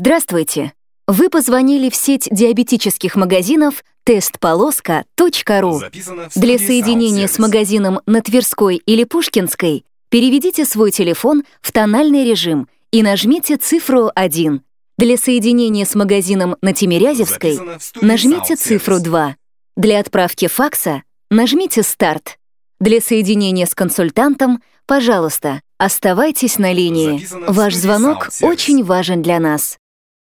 Здравствуйте! Вы позвонили в сеть диабетических магазинов testpoloska.ru. Для соединения с магазином на Тверской или Пушкинской переведите свой телефон в тональный режим и нажмите цифру 1. Для соединения с магазином на Тимирязевской нажмите цифру 2. Для отправки факса нажмите «Старт». Для соединения с консультантом, пожалуйста, оставайтесь на линии. Ваш звонок очень важен для нас.